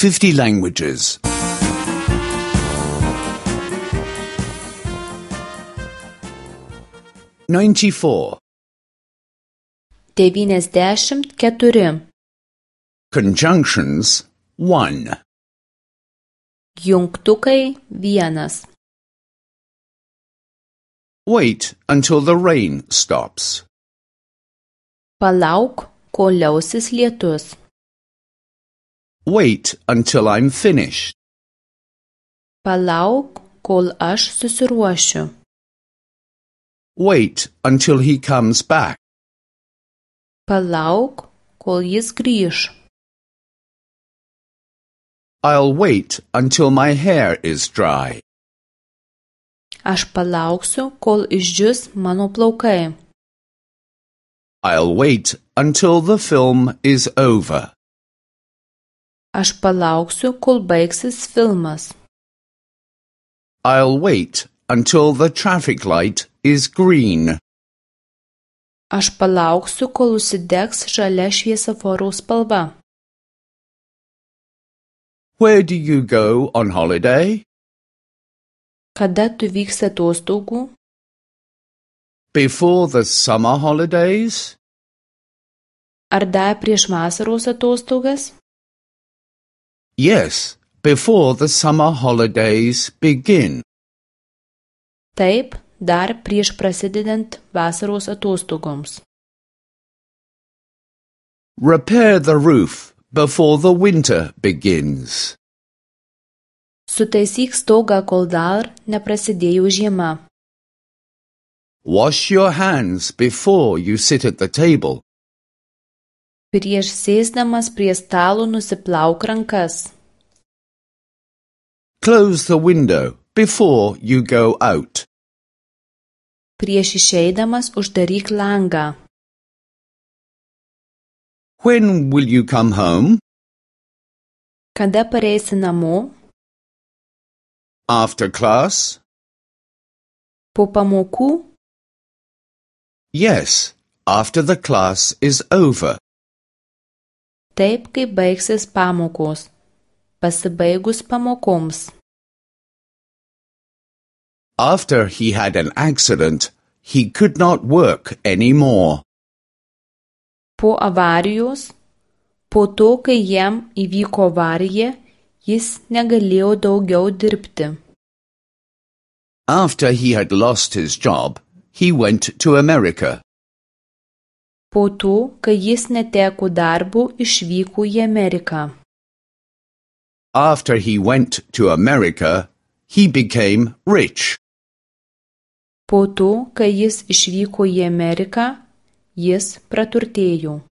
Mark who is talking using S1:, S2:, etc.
S1: 50 languages. 94.
S2: 94.
S1: Conjunctions 1.
S2: Jungtukai 1.
S1: Wait until the rain stops.
S2: Palauk, kol liausis lietus.
S1: Wait until I'm finished.
S2: Palauk, kol aš susiruošiu.
S1: Wait until he comes back.
S2: Palauk, kol jis grįš.
S1: I'll wait until my hair is dry.
S2: Aš palauksiu, kol išdžius mano plaukai.
S1: I'll wait until the film is over.
S2: Aš palauksiu, kol baigsis filmas.
S1: I'll wait until the traffic light is green.
S2: Aš palauksiu, kol užsidegs žalia šviesoforo spalva.
S1: Where do you go on holiday?
S2: Kada tu vyksi atostogų?
S1: Before the summer holidays?
S2: Ar dar prieš vasaros atostogas?
S1: Yes, before the summer holidays begin.
S2: Taip, dar prieš prasidedant vasaros atostogoms.
S1: Repair the roof before the winter begins.
S2: Sutaisyk stogą, kol dar neprasidėjo žiema.
S1: Wash your hands before you sit at the table.
S2: Prieš sėsdamas prie stalo nusiplauk rankas.
S1: Close the window before you go out.
S2: Prieš išeidamas uždaryk langą.
S1: When will you come home?
S2: Kada pareisi namo?
S1: After class?
S2: Po pamokų?
S1: Yes, after the class is over.
S2: Taip, kai baigsis pamokos. Pasibaigus pamokoms.
S1: After he had an accident, he could not work anymore.
S2: Po avarijos, po to, kai jam įvyko avarija, jis negalėjo daugiau dirbti.
S1: After he had lost his job, he went to America.
S2: Po to, kai jis neteko darbo, išvyko į Ameriką.
S1: After he went to America, he became rich.
S2: Po to, kai jis išvyko į Ameriką, jis praturtėjo.